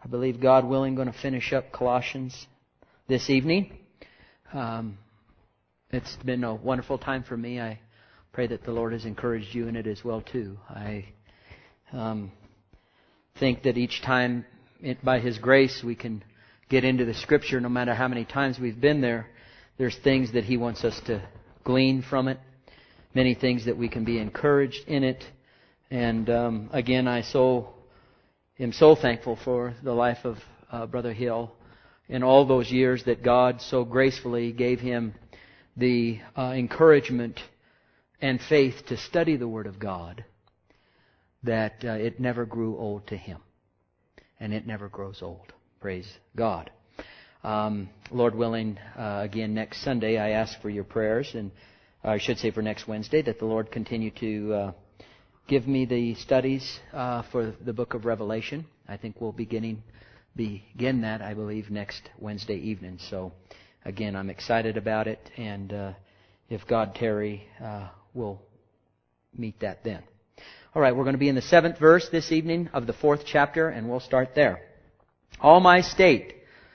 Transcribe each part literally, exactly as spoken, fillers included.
I believe, God willing, going to finish up Colossians this evening. Um, it's been a wonderful time for me. I pray that the Lord has encouraged you in it as well, too. I um, think that each time, it, by His grace, we can get into the Scripture, no matter how many times we've been there. There's things that He wants us to glean from it. Many things that we can be encouraged in it. And um, again, I so am so thankful for the life of uh, Brother Hill in all those years that God so gracefully gave him the uh, encouragement and faith to study the Word of God, that uh, it never grew old to him. And it never grows old. Praise God. Um, Lord willing, uh, again next Sunday I ask for your prayers, and I should say for next Wednesday, that the Lord continue to uh, give me the studies uh, for the book of Revelation. I think we'll beginning begin that, I believe, next Wednesday evening. So again, I'm excited about it, and uh, if God tarry, uh, we'll meet that then. All right, we're going to be in the seventh verse this evening of the fourth chapter, and we'll start there. All my state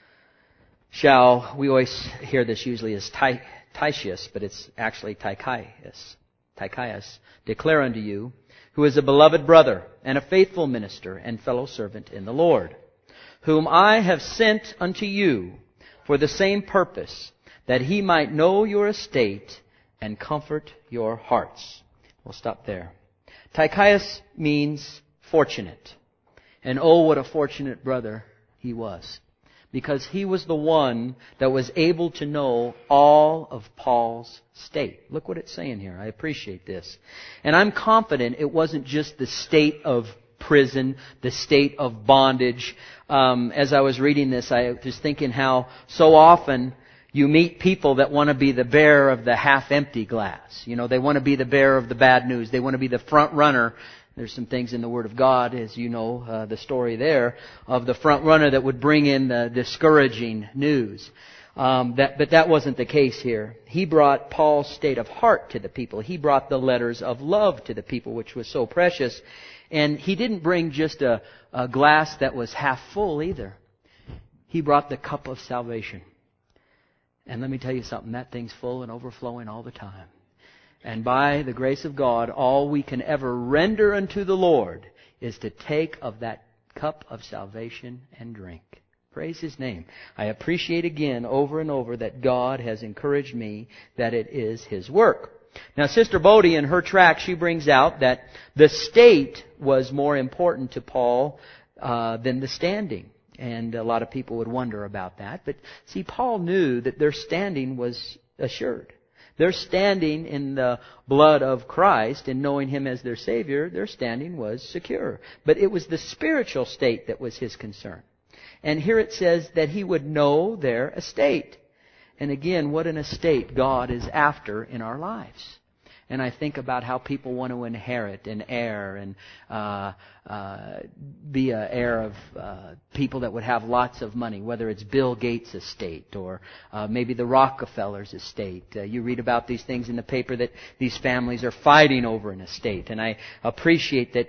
shall, we always hear this usually as Ty, Titius, but it's actually Tychius, Tychius, declare unto you, who is a beloved brother and a faithful minister and fellow servant in the Lord, whom I have sent unto you for the same purpose, that he might know your estate and comfort your hearts. We'll stop there. Tychius means fortunate. And oh, what a fortunate brother he was. Because he was the one that was able to know all of Paul's state. Look what it's saying here. I appreciate this. And I'm confident it wasn't just the state of prison, the state of bondage. Um, as I was reading this, I was thinking how so often you meet people that want to be the bearer of the half-empty glass. You know, they want to be the bearer of the bad news. They want to be the front runner. There's some things in the Word of God, as you know, uh, the story there, of the front runner that would bring in the discouraging news. Um, that, but that wasn't the case here. He brought Paul's state of heart to the people. He brought the letters of love to the people, which was so precious. And he didn't bring just a, a glass that was half full either. He brought the cup of salvation. And let me tell you something, that thing's full and overflowing all the time. And by the grace of God, all we can ever render unto the Lord is to take of that cup of salvation and drink. Praise His name. I appreciate again over and over that God has encouraged me that it is His work. Now, Sister Bodie, in her tract, she brings out that the state was more important to Paul uh, than the standing. And a lot of people would wonder about that. But see, Paul knew that their standing was assured. Their standing in the blood of Christ and knowing Him as their Savior, their standing was secure. But it was the spiritual state that was his concern. And here it says that he would know their estate. And again, what an estate God is after in our lives. And I think about how people want to inherit and heir and uh, uh, be an heir of uh, people that would have lots of money, whether it's Bill Gates' estate or uh, maybe the Rockefellers' estate. Uh, you read about these things in the paper that these families are fighting over an estate. And I appreciate that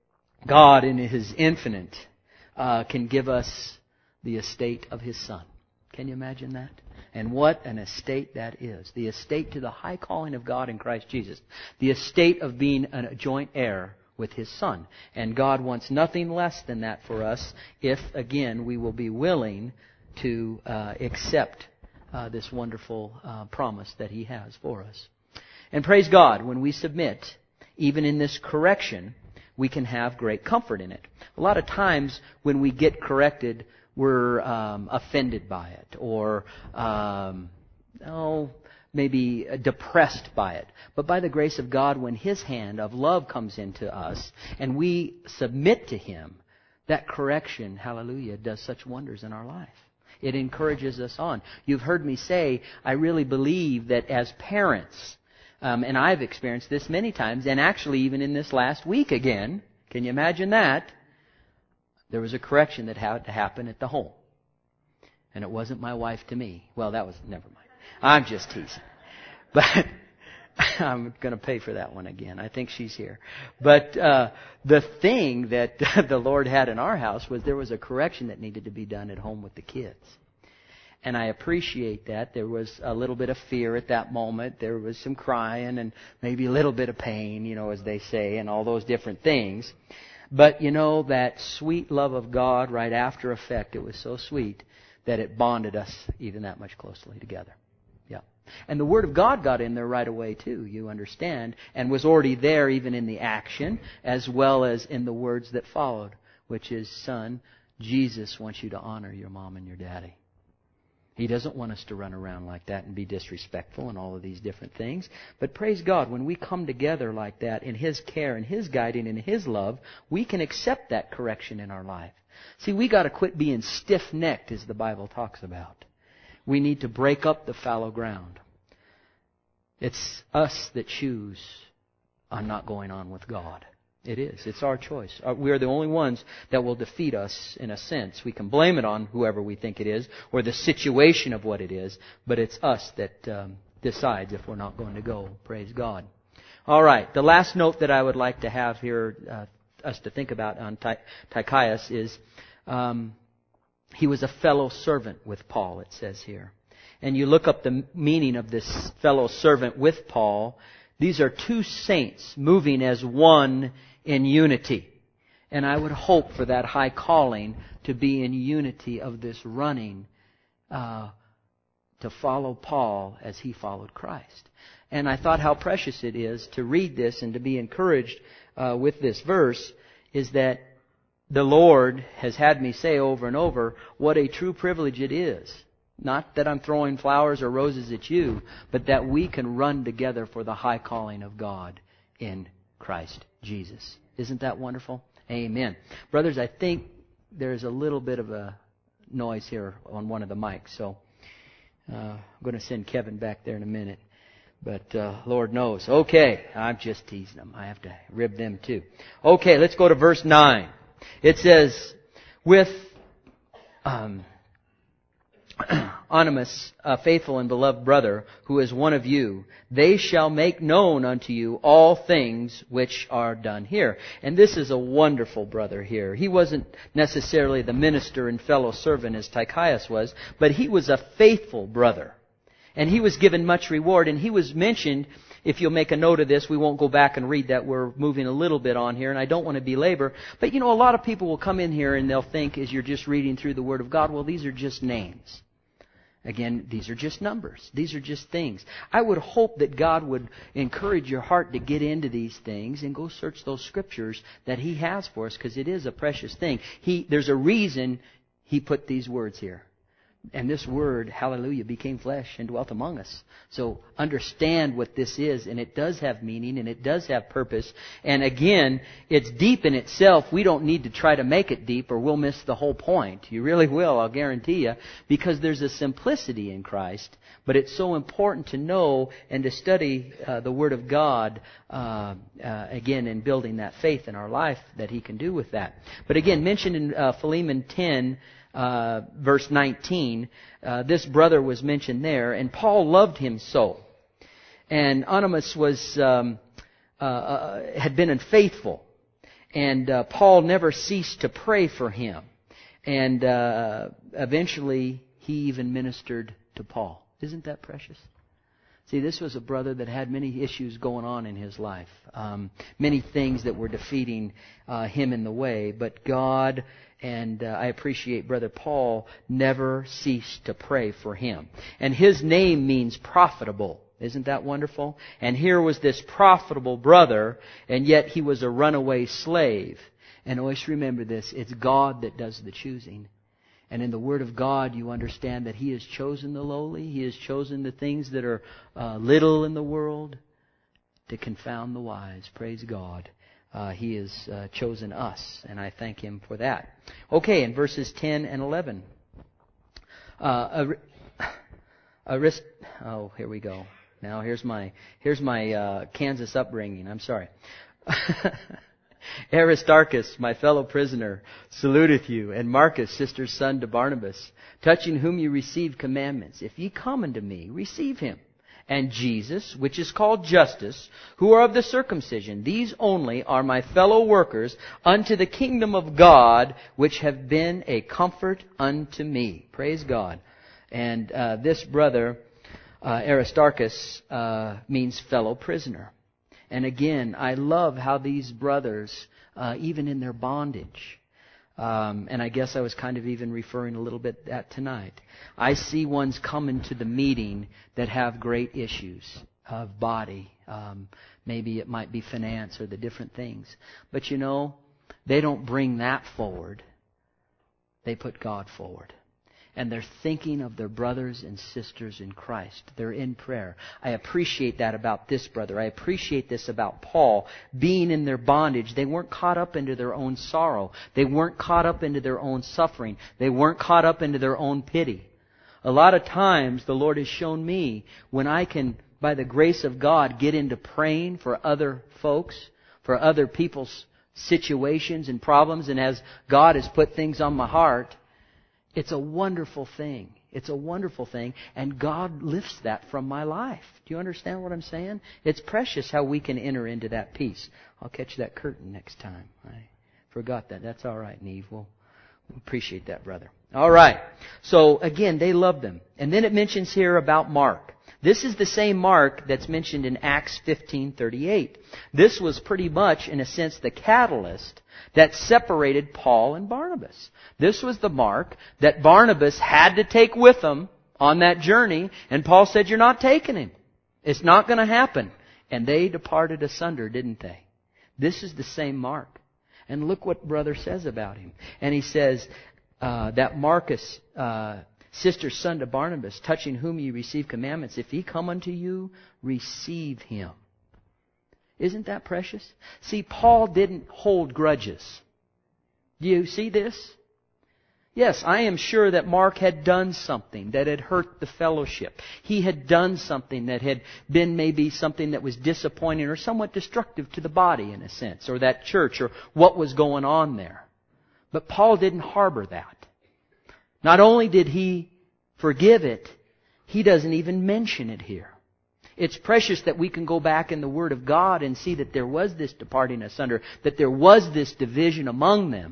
God in His infinite uh, can give us the estate of His Son. Can you imagine that? And what an estate that is. The estate to the high calling of God in Christ Jesus. The estate of being a joint heir with His Son. And God wants nothing less than that for us if, again, we will be willing to uh, accept uh, this wonderful uh, promise that He has for us. And praise God, when we submit, even in this correction, we can have great comfort in it. A lot of times when we get corrected, we're um, offended by it or, um, oh, maybe depressed by it. But by the grace of God, when His hand of love comes into us and we submit to Him, that correction, hallelujah, does such wonders in our life. It encourages us on. You've heard me say, I really believe that as parents, um, and I've experienced this many times, and actually even in this last week again, can you imagine that? There was a correction that had to happen at the home. And it wasn't my wife to me. Well, that was, never mind. I'm just teasing. But I'm going to pay for that one again. I think she's here. But uh, the thing that the Lord had in our house was there was a correction that needed to be done at home with the kids. And I appreciate that. There was a little bit of fear at that moment. There was some crying and maybe a little bit of pain, you know, as they say, and all those different things. But, you know, that sweet love of God right after effect, it was so sweet that it bonded us even that much closely together. Yeah. And the Word of God got in there right away too, you understand, and was already there even in the action as well as in the words that followed, which is, son, Jesus wants you to honor your mom and your daddy. He doesn't want us to run around like that and be disrespectful and all of these different things. But praise God, when we come together like that in His care and His guiding and His love, we can accept that correction in our life. See, we got to quit being stiff-necked, as the Bible talks about. We need to break up the fallow ground. It's us that choose on not going on with God. It is. It's our choice. We are the only ones that will defeat us in a sense. We can blame it on whoever we think it is or the situation of what it is, but it's us that um, decides if we're not going to go. Praise God. All right. The last note that I would like to have here, uh, us to think about on Tychicus is um, he was a fellow servant with Paul, it says here. And you look up the meaning of this fellow servant with Paul. These are two saints moving as one in unity. And I would hope for that high calling to be in unity of this running uh, to follow Paul as he followed Christ. And I thought how precious it is to read this and to be encouraged uh, with this verse is that the Lord has had me say over and over what a true privilege it is. Not that I'm throwing flowers or roses at you, but that we can run together for the high calling of God in Christ Jesus. Isn't that wonderful? Amen. Brothers, I think there's a little bit of a noise here on one of the mics, so uh, I'm going to send Kevin back there in a minute. But uh, Lord knows. Okay, I'm just teasing them. I have to rib them too. Okay, let's go to verse nine. It says, with um, Onesimus, a faithful and beloved brother, who is one of you, they shall make known unto you all things which are done here. And this is a wonderful brother here. He wasn't necessarily the minister and fellow servant as Tychicus was, but he was a faithful brother. And he was given much reward, and he was mentioned. If you'll make a note of this, we won't go back and read that. We're moving a little bit on here, and I don't want to belabor. But, you know, a lot of people will come in here and they'll think, as you're just reading through the Word of God, well, these are just names. Again, these are just numbers. These are just things. I would hope that God would encourage your heart to get into these things and go search those Scriptures that He has for us, because it is a precious thing. He, there's a reason He put these words here. And this Word, hallelujah, became flesh and dwelt among us. So understand what this is, and it does have meaning, and it does have purpose. And again, it's deep in itself. We don't need to try to make it deep, or we'll miss the whole point. You really will, I'll guarantee you, because there's a simplicity in Christ. But it's so important to know and to study uh, the Word of God, uh, uh, again, in building that faith in our life that He can do with that. But again, mentioned in uh, Philemon ten, Uh, verse nineteen, uh, this brother was mentioned there, and Paul loved him so. And Onesimus was um, uh, uh, had been unfaithful, and uh, Paul never ceased to pray for him. And uh, eventually, he even ministered to Paul. Isn't that precious? See, this was a brother that had many issues going on in his life, um, many things that were defeating uh, him in the way, but God. And uh, I appreciate Brother Paul never ceased to pray for him. And his name means profitable. Isn't that wonderful? And here was this profitable brother, and yet he was a runaway slave. And always remember this, it's God that does the choosing. And in the Word of God, you understand that He has chosen the lowly. He has chosen the things that are uh, little in the world to confound the wise. Praise God. Uh, he has uh, chosen us, and I thank Him for that. Okay, in verses ten and eleven. Uh, Arist- oh, here we go. Now here's my here's my uh, Kansas upbringing. I'm sorry. Aristarchus, my fellow prisoner, saluteth you, and Marcus, sister's son to Barnabas, touching whom you received commandments. If ye come unto me, receive him, and Jesus, which is called Justus, who are of the circumcision. These only are my fellow workers unto the kingdom of God, which have been a comfort unto me. Praise God. And uh, this brother, uh, Aristarchus, uh, means fellow prisoner. And again, I love how these brothers, uh, even in their bondage, Um, and I guess I was kind of even referring a little bit that tonight. I see ones come into the meeting that have great issues of body. Um, maybe it might be finance or the different things. But you know, they don't bring that forward. They put God forward. And they're thinking of their brothers and sisters in Christ. They're in prayer. I appreciate that about this brother. I appreciate this about Paul. Being in their bondage, they weren't caught up into their own sorrow. They weren't caught up into their own suffering. They weren't caught up into their own pity. A lot of times, the Lord has shown me, when I can, by the grace of God, get into praying for other folks, for other people's situations and problems, and as God has put things on my heart, it's a wonderful thing. It's a wonderful thing. And God lifts that from my life. Do you understand what I'm saying? It's precious how we can enter into that peace. I'll catch that curtain next time. I forgot that. That's all right, Neve. We'll appreciate that, brother. All right. So, again, they loved them. And then it mentions here about Mark. This is the same Mark that's mentioned in Acts fifteen thirty-eight. This was pretty much, in a sense, the catalyst that separated Paul and Barnabas. This was the Mark that Barnabas had to take with him on that journey, and Paul said, "You're not taking him. It's not going to happen." And they departed asunder, didn't they? This is the same Mark. And look what brother says about him. And he says uh, that Marcus, uh, sister's son to Barnabas, touching whom ye receive commandments, if he come unto you, receive him. Isn't that precious? See, Paul didn't hold grudges. Do you see this? Yes, I am sure that Mark had done something that had hurt the fellowship. He had done something that had been maybe something that was disappointing or somewhat destructive to the body in a sense, or that church, or what was going on there. But Paul didn't harbor that. Not only did he forgive it, he doesn't even mention it here. It's precious that we can go back in the Word of God and see that there was this departing asunder, that there was this division among them.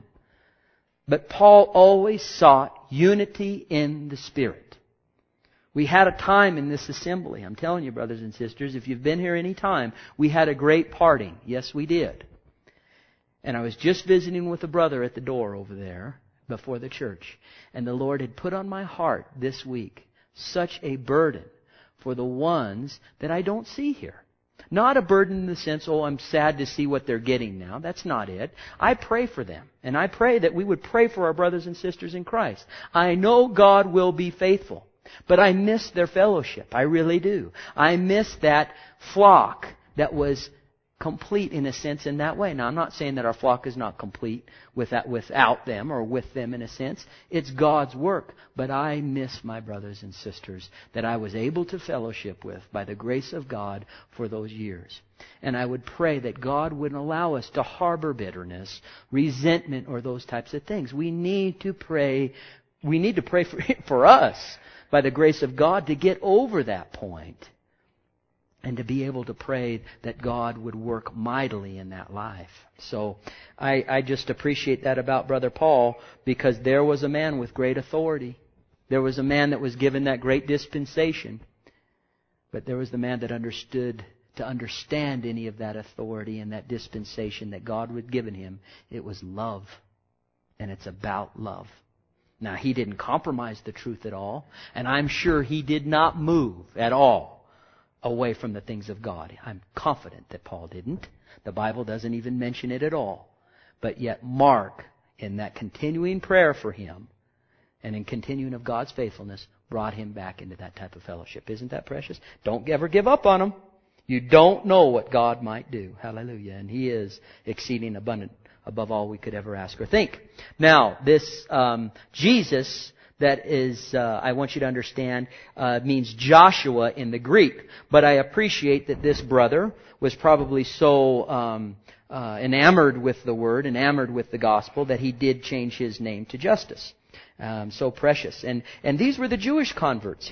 But Paul always sought unity in the Spirit. We had a time in this assembly. I'm telling you, brothers and sisters, if you've been here any time, we had a great parting. Yes, we did. And I was just visiting with a brother at the door over there before the church. And the Lord had put on my heart this week such a burden for the ones that I don't see here. Not a burden in the sense, oh, I'm sad to see what they're getting now. That's not it. I pray for them. And I pray that we would pray for our brothers and sisters in Christ. I know God will be faithful. But I miss their fellowship. I really do. I miss that flock that was complete in a sense in that way. Now, I'm not saying that our flock is not complete without, without them or with them in a sense. It's God's work. But I miss my brothers and sisters that I was able to fellowship with by the grace of God for those years. And I would pray that God wouldn't allow us to harbor bitterness, resentment, or those types of things. We need to pray. We need to pray for, for us by the grace of God to get over that point. And to be able to pray that God would work mightily in that life. So I, I just appreciate that about Brother Paul, because there was a man with great authority. There was a man that was given that great dispensation. But there was the man that understood to understand any of that authority and that dispensation that God had given him. It was love. And it's about love. Now, he didn't compromise the truth at all. And I'm sure he did not move at all away from the things of God. I'm confident that Paul didn't. The Bible doesn't even mention it at all. But yet Mark, in that continuing prayer for him, and in continuing of God's faithfulness, brought him back into that type of fellowship. Isn't that precious? Don't ever give up on him. You don't know what God might do. Hallelujah. And He is exceeding abundant above all we could ever ask or think. Now, this um, Jesus... That is, uh, I want you to understand, uh, means Joshua in the Greek. But I appreciate that this brother was probably so um, uh, enamored with the Word, enamored with the Gospel, that he did change his name to Justus. Um, so precious. And, and these were the Jewish converts here.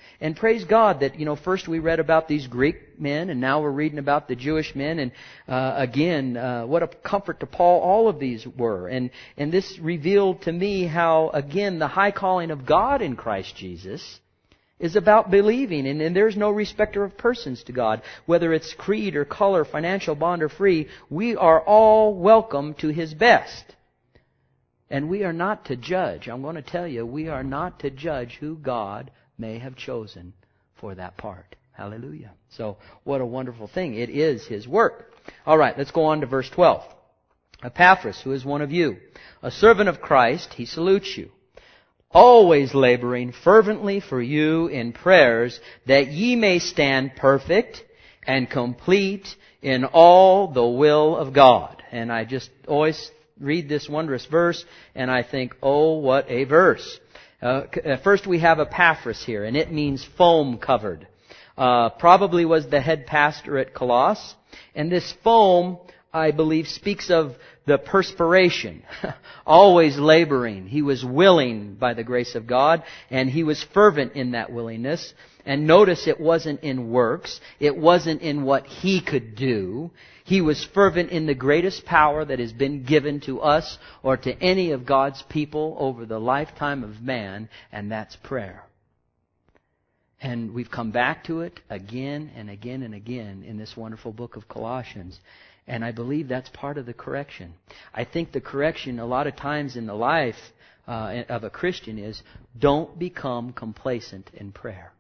And praise God that, you know, first we read about these Greek men, and now we're reading about the Jewish men. And uh, again, uh, what a comfort to Paul all of these were. And, and this revealed to me how, again, the high calling of God in Christ Jesus is about believing. And, and there's no respecter of persons to God. Whether it's creed or color, financial bond or free, we are all welcome to His best. And we are not to judge. I'm going to tell you, we are not to judge who God may have chosen for that part. Hallelujah. So, what a wonderful thing. It is His work. All right, let's go on to verse twelve. Epaphras, who is one of you, a servant of Christ, he salutes you, always laboring fervently for you in prayers, that ye may stand perfect and complete in all the will of God. And I just always read this wondrous verse, and I think, oh, what a verse. Uh, first we have Epaphras here, and it means foam covered. Uh, probably was the head pastor at Colossus. And this foam, I believe, speaks of the perspiration. Always laboring. He was willing by the grace of God, and he was fervent in that willingness. And notice it wasn't in works. It wasn't in what he could do. He was fervent in the greatest power that has been given to us or to any of God's people over the lifetime of man, and that's prayer. And we've come back to it again and again and again in this wonderful book of Colossians. And I believe that's part of the correction. I think the correction a lot of times in the life uh, of a Christian is don't become complacent in prayer.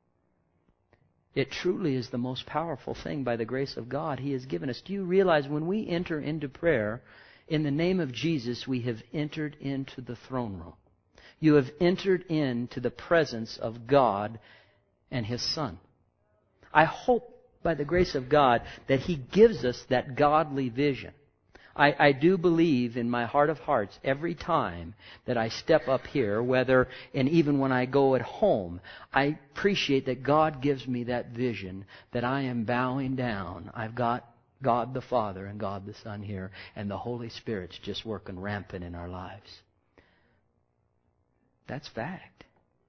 It truly is the most powerful thing by the grace of God He has given us. Do you realize when we enter into prayer, in the name of Jesus, we have entered into the throne room. You have entered into the presence of God and His Son. I hope by the grace of God that He gives us that godly vision. I, I do believe in my heart of hearts every time that I step up here, whether, and even when I go at home, I appreciate that God gives me that vision that I am bowing down. I've got God the Father and God the Son here, and the Holy Spirit's just working rampant in our lives. That's fact.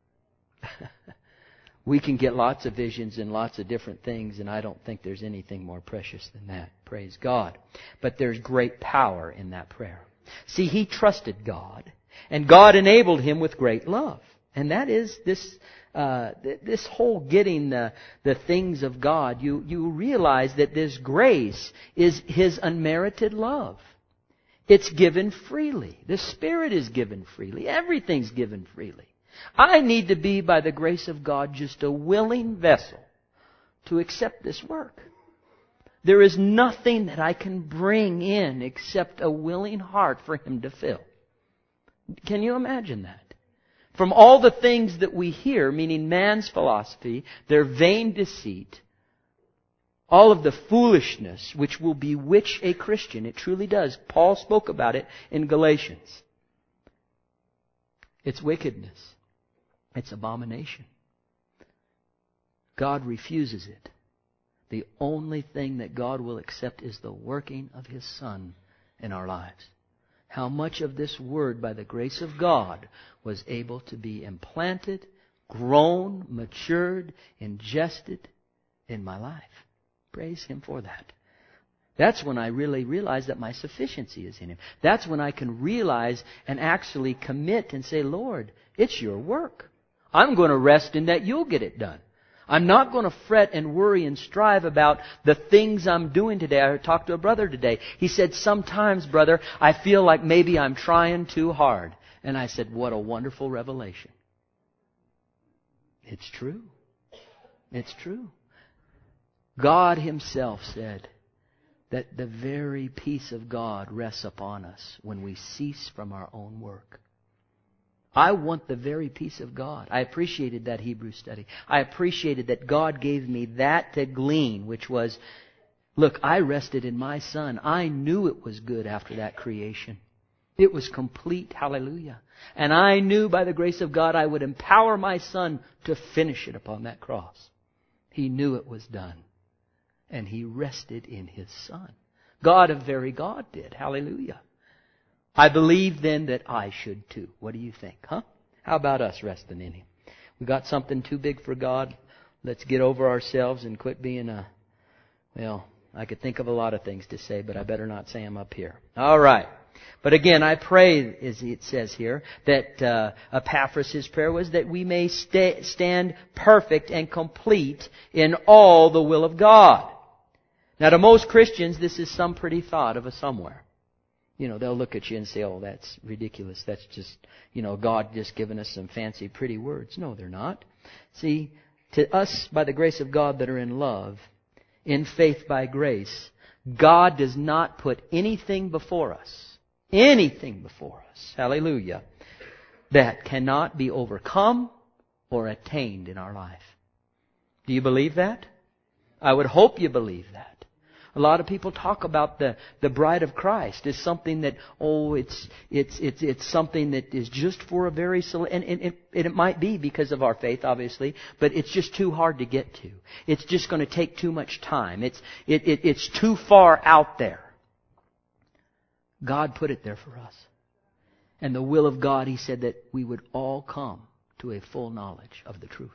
We can get lots of visions and lots of different things, and I don't think there's anything more precious than that. Praise God. But there's great power in that prayer. See, he trusted God, and God enabled him with great love. And that is this uh, this whole getting the, the things of God. You, you realize that this grace is His unmerited love. It's given freely. The Spirit is given freely. Everything's given freely. I need to be, by the grace of God, just a willing vessel to accept this work. There is nothing that I can bring in except a willing heart for Him to fill. Can you imagine that? From all the things that we hear, meaning man's philosophy, their vain deceit, all of the foolishness which will bewitch a Christian, it truly does. Paul spoke about it in Galatians. It's wickedness. It's abomination. God refuses it. The only thing that God will accept is the working of His Son in our lives. How much of this Word, by the grace of God, was able to be implanted, grown, matured, ingested in my life. Praise Him for that. That's when I really realize that my sufficiency is in Him. That's when I can realize and actually commit and say, Lord, it's Your work. I'm going to rest in that You'll get it done. I'm not going to fret and worry and strive about the things I'm doing today. I talked to a brother today. He said, sometimes, brother, I feel like maybe I'm trying too hard. And I said, what a wonderful revelation. It's true. It's true. God Himself said that the very peace of God rests upon us when we cease from our own work. I want the very peace of God. I appreciated that Hebrew study. I appreciated that God gave me that to glean, which was, look, I rested in my Son. I knew it was good after that creation. It was complete. Hallelujah. And I knew by the grace of God I would empower my Son to finish it upon that cross. He knew it was done. And He rested in His Son. God of very God did. Hallelujah. I believe then that I should too. What do you think? Huh? How about us resting in Him? We got something too big for God. Let's get over ourselves and quit being a, well, I could think of a lot of things to say, but I better not say them up here. All right. But again, I pray, as it says here, that uh, Epaphras' prayer was that we may sta- stand perfect and complete in all the will of God. Now, to most Christians, this is some pretty thought of a somewhere. You know, they'll look at you and say, oh, that's ridiculous. That's just, you know, God just giving us some fancy, pretty words. No, they're not. See, to us, by the grace of God that are in love, in faith by grace, God does not put anything before us, anything before us, hallelujah, that cannot be overcome or attained in our life. Do you believe that? I would hope you believe that. A lot of people talk about the, the bride of Christ as something that, oh, it's it's it's it's something that is just for a very select, and, and, and it might be because of our faith, obviously, but it's just too hard to get to. It's just going to take too much time. It's it, it it's too far out there. God put it there for us. And the will of God, He said that we would all come to a full knowledge of the truth.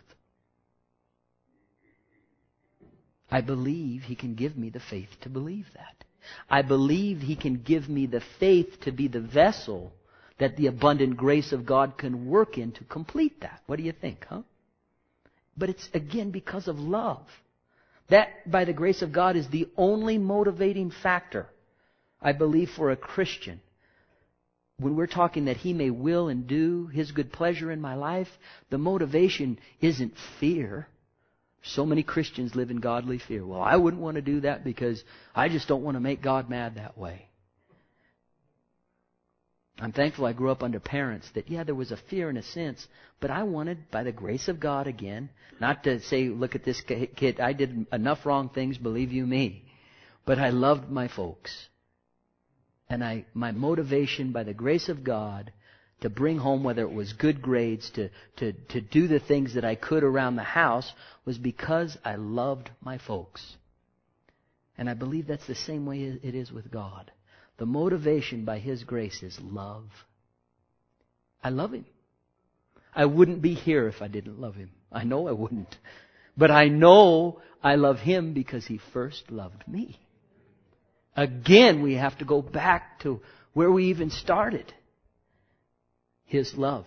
I believe He can give me the faith to believe that. I believe He can give me the faith to be the vessel that the abundant grace of God can work in to complete that. What do you think, huh? But it's, again, because of love. That, by the grace of God, is the only motivating factor, I believe, for a Christian. When we're talking that He may will and do His good pleasure in my life, the motivation isn't fear. So many Christians live in godly fear. Well, I wouldn't want to do that because I just don't want to make God mad that way. I'm thankful I grew up under parents that, yeah, there was a fear in a sense, but I wanted, by the grace of God again, not to say, look at this kid, I did enough wrong things, believe you me, but I loved my folks. And I, my motivation, by the grace of God, to bring home, whether it was good grades, to, to, to do the things that I could around the house, was because I loved my folks. And I believe that's the same way it is with God. The motivation by His grace is love. I love Him. I wouldn't be here if I didn't love Him. I know I wouldn't. But I know I love Him because He first loved me. Again, we have to go back to where we even started. His love.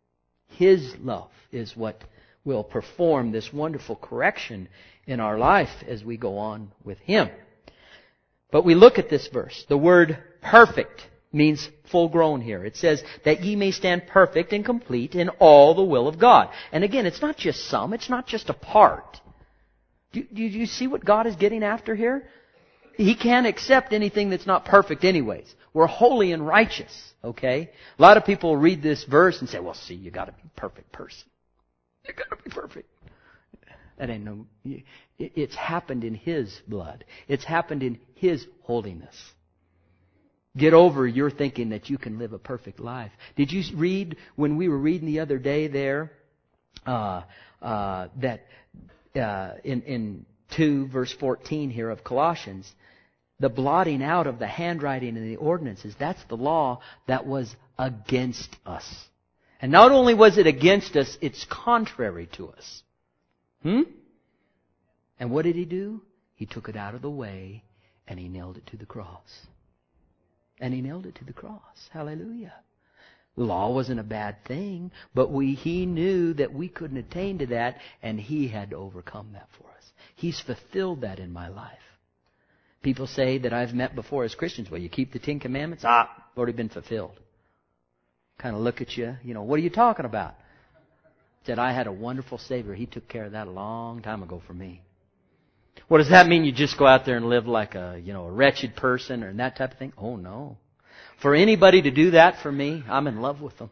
His love is what will perform this wonderful correction in our life as we go on with Him. But we look at this verse. The word perfect means full grown here. It says that ye may stand perfect and complete in all the will of God. And again, it's not just some. It's not just a part. Do, do you see what God is getting after here? He can't accept anything that's not perfect anyways. We're holy and righteous, okay? A lot of people read this verse and say, well, see, you got to be a perfect person. You got to be perfect. That ain't no... It's happened in His blood. It's happened in His holiness. Get over your thinking that you can live a perfect life. Did you read, when we were reading the other day there, uh, uh, that uh, in, in two, verse fourteen here of Colossians, the blotting out of the handwriting and the ordinances, that's the law that was against us. And not only was it against us, it's contrary to us. Hmm? And what did He do? He took it out of the way and He nailed it to the cross. And He nailed it to the cross. Hallelujah. The law wasn't a bad thing, but we He knew that we couldn't attain to that, and He had to overcome that for us. He's fulfilled that in my life. People say that I've met before as Christians, well, you keep the Ten Commandments? Ah, already been fulfilled. Kind of look at you, you know, what are you talking about? Said, I had a wonderful Savior. He took care of that a long time ago for me. What does that mean? You just go out there and live like a, you know, a wretched person or that type of thing? Oh, no. For anybody to do that for me, I'm in love with them.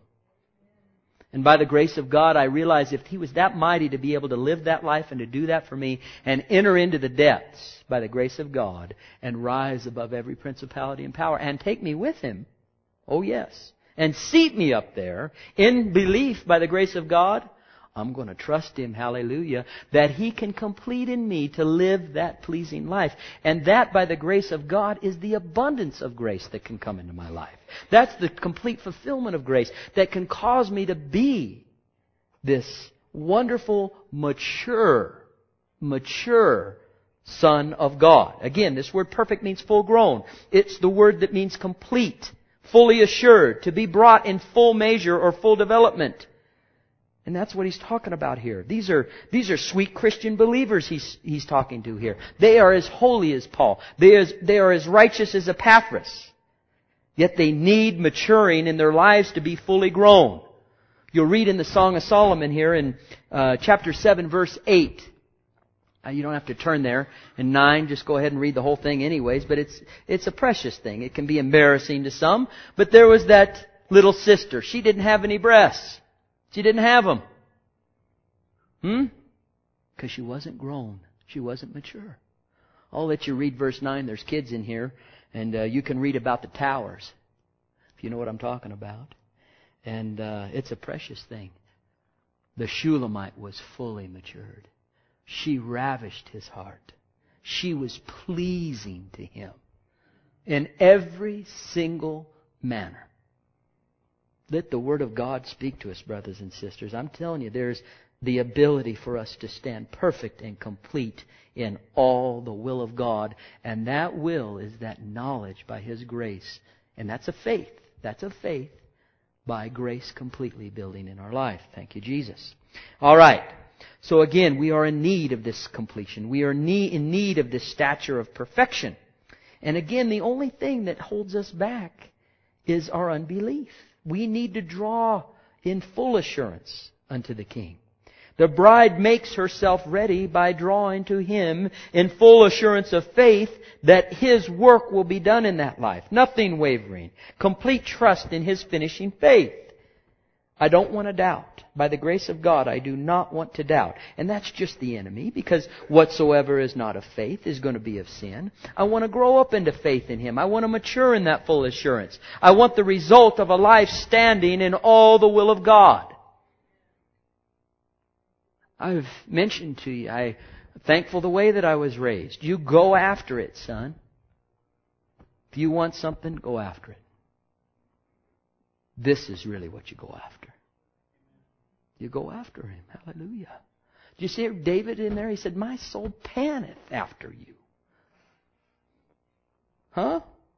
And by the grace of God, I realize if He was that mighty to be able to live that life and to do that for me and enter into the depths by the grace of God and rise above every principality and power and take me with Him, oh yes, and seat me up there in belief by the grace of God, I'm going to trust Him, hallelujah, that He can complete in me to live that pleasing life. And that, by the grace of God, is the abundance of grace that can come into my life. That's the complete fulfillment of grace that can cause me to be this wonderful, mature, mature Son of God. Again, this word perfect means full grown. It's the word that means complete, fully assured, to be brought in full measure or full development. And that's what he's talking about here. These are, these are sweet Christian believers he's, he's talking to here. They are as holy as Paul. They are, they are as righteous as Epaphras. Yet they need maturing in their lives to be fully grown. You'll read in the Song of Solomon here in uh, chapter seven, verse eight. Uh, you don't have to turn there. In nine, just go ahead and read the whole thing anyways. But it's it's a precious thing. It can be embarrassing to some. But there was that little sister. She didn't have any breasts. She didn't have them. Hmm? Because she wasn't grown. She wasn't mature. I'll let you read verse nine. There's kids in here. And uh, you can read about the towers. If you know what I'm talking about. And uh, it's a precious thing. The Shulamite was fully matured. She ravished his heart. She was pleasing to him in every single manner. Let the Word of God speak to us, brothers and sisters. I'm telling you, there's the ability for us to stand perfect and complete in all the will of God. And that will is that knowledge by His grace. And that's a faith. That's a faith by grace completely building in our life. Thank you, Jesus. All right. So again, we are in need of this completion. We are in need of this stature of perfection. And again, the only thing that holds us back is our unbelief. We need to draw in full assurance unto the King. The bride makes herself ready by drawing to Him in full assurance of faith that His work will be done in that life. Nothing wavering. Complete trust in His finishing faith. I don't want to doubt. By the grace of God, I do not want to doubt. And that's just the enemy, because whatsoever is not of faith is going to be of sin. I want to grow up into faith in Him. I want to mature in that full assurance. I want the result of a life standing in all the will of God. I've mentioned to you, I'm thankful the way that I was raised. You go after it, son. If you want something, go after it. This is really what you go after. You go after Him. Hallelujah. Do you see David in there? He said, my soul panteth after you. Huh?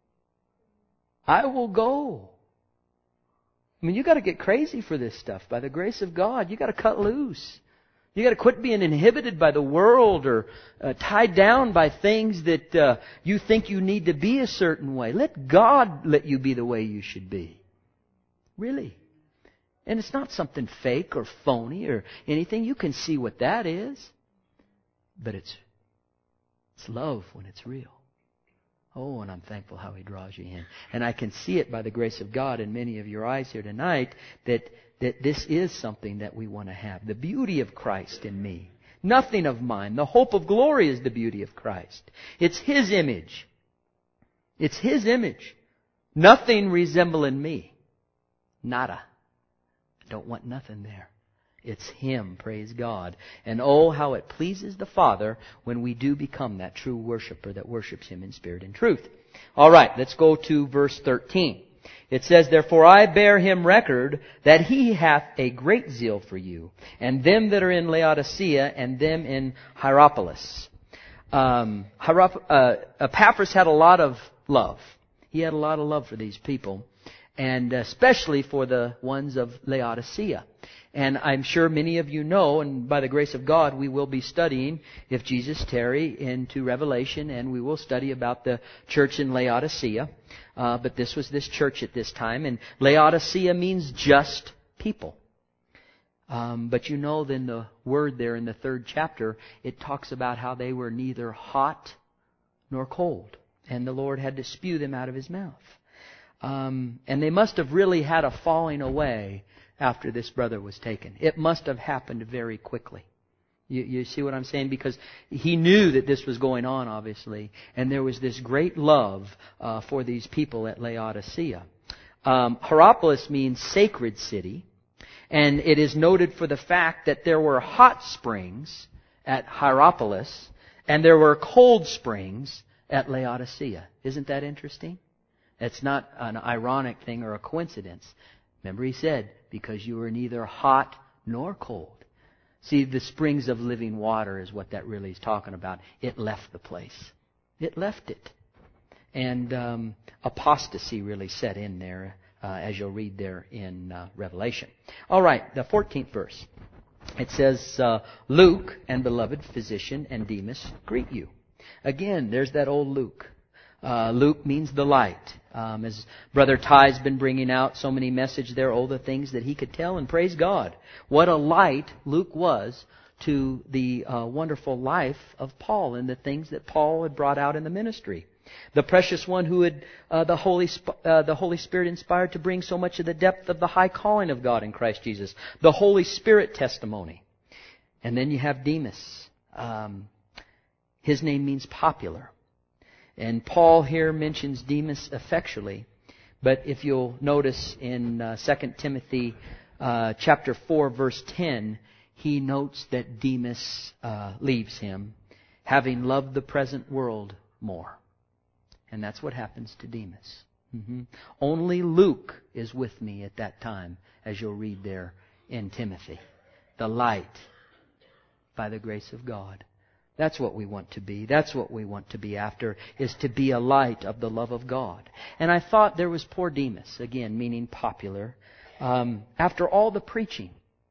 I will go. I mean, you got to get crazy for this stuff. By the grace of God, you got to cut loose. You got to quit being inhibited by the world or uh, tied down by things that uh, you think you need to be a certain way. Let God let you be the way you should be. Really. And it's not something fake or phony or anything. You can see what that is. But it's it's love when it's real. Oh, and I'm thankful how He draws you in. And I can see it by the grace of God in many of your eyes here tonight that, that this is something that we want to have. The beauty of Christ in me. Nothing of mine. The hope of glory is the beauty of Christ. It's His image. It's His image. Nothing resembling me. Nada. I don't want nothing there. It's Him, praise God. And oh, how it pleases the Father when we do become that true worshiper that worships Him in spirit and truth. All right, let's go to verse thirteen. It says, therefore I bear Him record that He hath a great zeal for you, and them that are in Laodicea, and them in Hierapolis. Um, Hierop- uh, Epaphras had a lot of love. He had a lot of love for these people, and especially for the ones of Laodicea. And I'm sure many of you know, and by the grace of God, we will be studying, if Jesus tarry, into Revelation, and we will study about the church in Laodicea. Uh, but this was this church at this time, and Laodicea means just people. Um, but you know, then the word there in the third chapter, it talks about how they were neither hot nor cold, and the Lord had to spew them out of His mouth. Um, and they must have really had a falling away after this brother was taken. It must have happened very quickly. You, you see what I'm saying? Because he knew that this was going on, obviously. And there was this great love uh, for these people at Laodicea. Um, Hierapolis means sacred city. And it is noted for the fact that there were hot springs at Hierapolis. And there were cold springs at Laodicea. Isn't that interesting? It's not an ironic thing or a coincidence. Remember he said, because you were neither hot nor cold. See, the springs of living water is what that really is talking about. It left the place. It left it. And um, apostasy really set in there, uh, as you'll read there in uh, Revelation. All right, the fourteenth verse. It says, uh, Luke and beloved physician and Demas greet you. Again, there's that old Luke. Uh, Luke means the light. Um, as Brother Ty's been bringing out so many messages there, all the things that he could tell, and praise God. What a light Luke was to the uh, wonderful life of Paul and the things that Paul had brought out in the ministry. The precious one who had uh, the Holy Sp- uh, the Holy Spirit inspired to bring so much of the depth of the high calling of God in Christ Jesus. The Holy Spirit testimony. And then you have Demas. Um, his name means popular. And Paul here mentions Demas effectually. But if you'll notice in uh, Second Timothy uh, chapter four, verse ten, he notes that Demas uh, leaves him, having loved the present world more. And that's what happens to Demas. Mm-hmm. Only Luke is with me at that time, as you'll read there in Timothy. The light by the grace of God. That's what we want to be. That's what we want to be after, is to be a light of the love of God. And I thought there was poor Demas, again, meaning popular. Um, after all the preaching,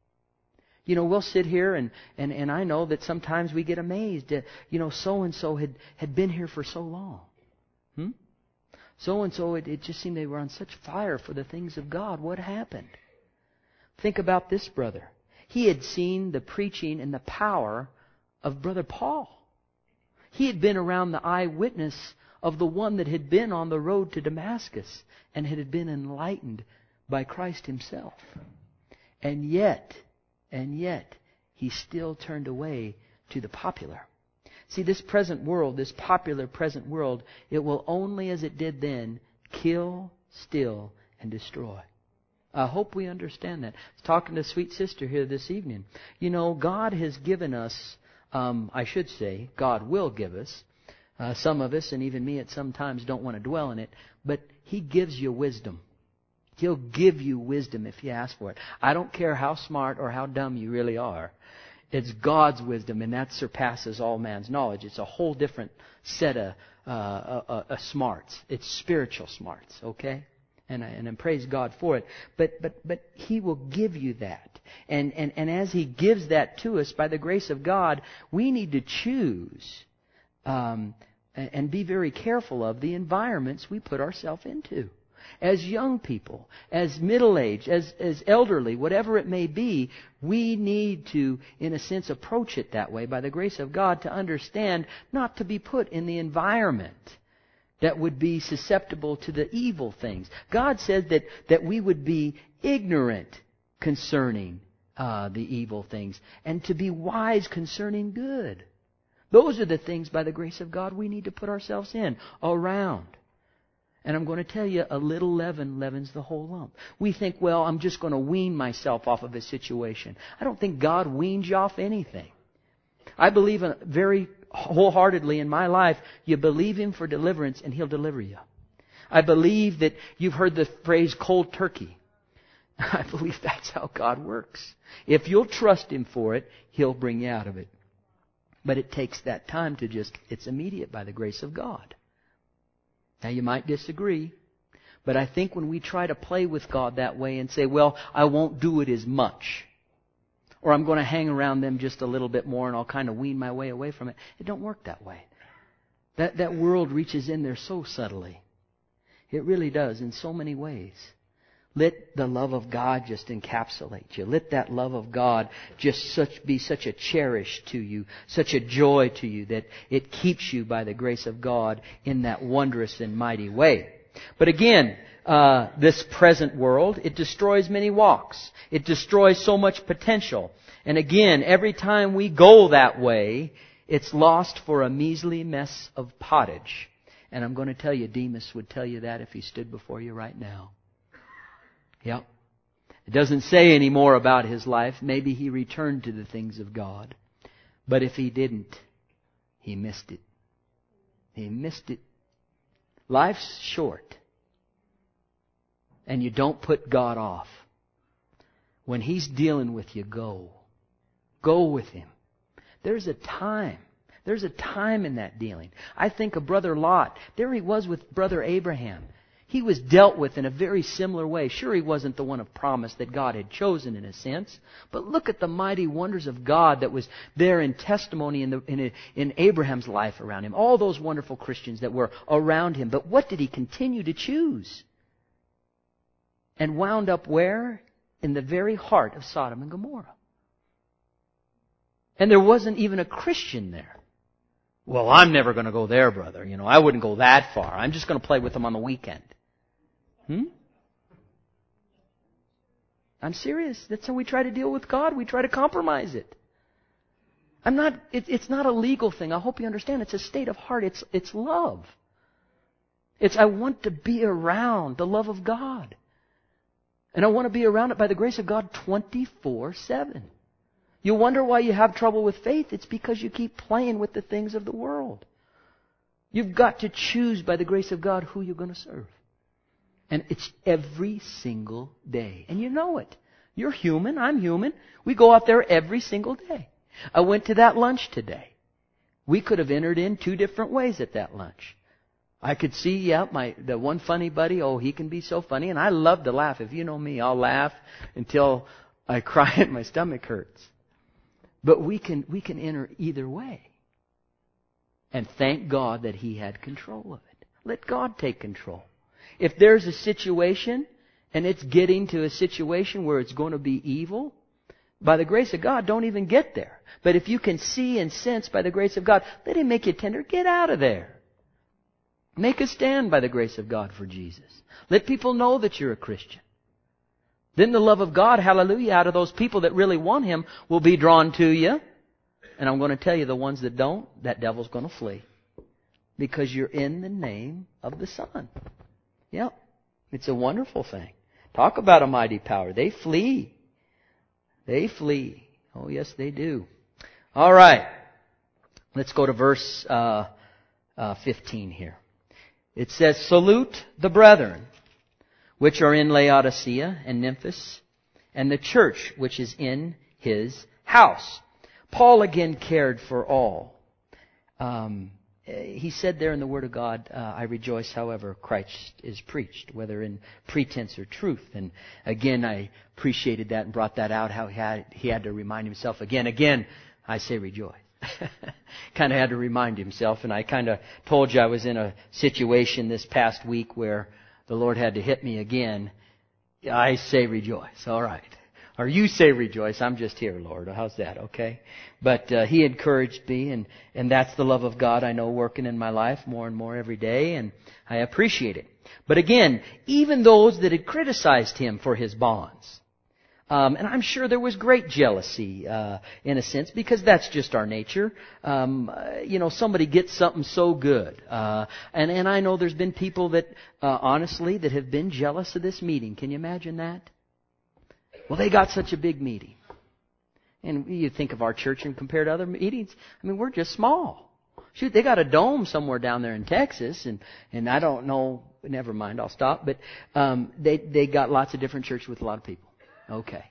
you know, we'll sit here and, and, and I know that sometimes we get amazed. At, you know, so-and-so had, had been here for so long. Hmm? So-and-so, it, it just seemed they were on such fire for the things of God. What happened? Think about this brother. He had seen the preaching and the power of Brother Paul. He had been around the eyewitness of the one that had been on the road to Damascus and had been enlightened by Christ Himself. And yet, and yet, he still turned away to the popular. See, this present world, this popular present world, it will only, as it did then, kill, steal, and destroy. I hope we understand that. I was talking to a sweet sister here this evening. You know, God has given us, um, I should say, God will give us, uh, some of us, and even me at some times, don't want to dwell in it, but He gives you wisdom. He'll give you wisdom if you ask for it. I don't care how smart or how dumb you really are. It's God's wisdom, and that surpasses all man's knowledge. It's a whole different set of uh, uh, uh, smarts. It's spiritual smarts, okay? And I, and I praise God for it. But but but He will give you that. And, and, and as He gives that to us by the grace of God, we need to choose um, and be very careful of the environments we put ourselves into. As young people, as middle-aged, as, as elderly, whatever it may be, we need to, in a sense, approach it that way by the grace of God to understand not to be put in the environment that would be susceptible to the evil things. God said that, that we would be ignorant concerning uh, the evil things and to be wise concerning good. Those are the things, by the grace of God, we need to put ourselves in, around. And I'm going to tell you, a little leaven leavens the whole lump. We think, well, I'm just going to wean myself off of a situation. I don't think God weans you off anything. I believe in, very wholeheartedly in my life, you believe Him for deliverance and He'll deliver you. I believe that you've heard the phrase cold turkey. I believe that's how God works. If you'll trust Him for it, He'll bring you out of it. But it takes that time to just, it's immediate by the grace of God. Now, you might disagree, but I think when we try to play with God that way and say, well, I won't do it as much, or I'm going to hang around them just a little bit more and I'll kind of wean my way away from it, it don't work that way. That, that world reaches in there so subtly. It really does in so many ways. Let the love of God just encapsulate you. Let that love of God just such be such a cherish to you, such a joy to you, that it keeps you by the grace of God in that wondrous and mighty way. But again, uh, this present world, it destroys many walks. It destroys so much potential. And again, every time we go that way, it's lost for a measly mess of pottage. And I'm going to tell you, Demas would tell you that if he stood before you right now. Yep. It doesn't say any more about his life. Maybe he returned to the things of God. But if he didn't, he missed it. He missed it. Life's short. And you don't put God off. When He's dealing with you, go. Go with Him. There's a time. There's a time in that dealing. I think of Brother Lot. There he was with Brother Abraham. He was dealt with in a very similar way. Sure, he wasn't the one of promise that God had chosen in a sense. But look at the mighty wonders of God that was there in testimony in, the, in, in Abraham's life around him. All those wonderful Christians that were around him. But what did he continue to choose? And wound up where? In the very heart of Sodom and Gomorrah. And there wasn't even a Christian there. Well, I'm never going to go there, brother. You know, I wouldn't go that far. I'm just going to play with them on the weekend. Hmm? I'm serious. That's how we try to deal with God. We try to compromise it. I'm not, it, it's not a legal thing. I hope you understand. It's a state of heart. It's, it's love. It's, I want to be around the love of God. And I want to be around it by the grace of God twenty-four seven. You wonder why you have trouble with faith? It's because you keep playing with the things of the world. You've got to choose by the grace of God who you're going to serve. And it's every single day. And you know it. You're human. I'm human. We go out there every single day. I went to that lunch today. We could have entered in two different ways at that lunch. I could see, yeah, my the one funny buddy, oh, he can be so funny. And I love to laugh. If you know me, I'll laugh until I cry and my stomach hurts. But we can we can enter either way. And thank God that He had control of it. Let God take control. If there's a situation and it's getting to a situation where it's going to be evil, by the grace of God, don't even get there. But if you can see and sense by the grace of God, let Him make you tender. Get out of there. Make a stand by the grace of God for Jesus. Let people know that you're a Christian. Then the love of God, hallelujah, out of those people that really want Him will be drawn to you. And I'm going to tell you, the ones that don't, that devil's going to flee. Because you're in the name of the Son. Yep. It's a wonderful thing. Talk about a mighty power. They flee. They flee. Oh, yes, they do. All right. Let's go to verse uh, uh, fifteen here. It says, "Salute the brethren, which are in Laodicea and Nymphas, and the church which is in his house." Paul again cared for all. Um, he said there in the Word of God, uh, "I rejoice, however, Christ is preached, whether in pretense or truth." And again, I appreciated that and brought that out, how he had, he had to remind himself again. Again, I say rejoice. Kind of had to remind himself. And I kind of told you I was in a situation this past week where the Lord had to hit me again. I say rejoice. All right. Or you say rejoice. I'm just here, Lord. How's that? Okay. But uh, He encouraged me, and, and that's the love of God I know working in my life more and more every day, and I appreciate it. But again, even those that had criticized him for his bonds, um, and I'm sure there was great jealousy uh, in a sense, because that's just our nature. Um, uh, you know, somebody gets something so good, uh, and and I know there's been people that uh, honestly that have been jealous of this meeting. Can you imagine that? Well, they got such a big meeting. And you think of our church and compare to other meetings. I mean, we're just small. Shoot, they got a dome somewhere down there in Texas, and, and I don't know, never mind, I'll stop. But um, they, they got lots of different churches with a lot of people. Okay.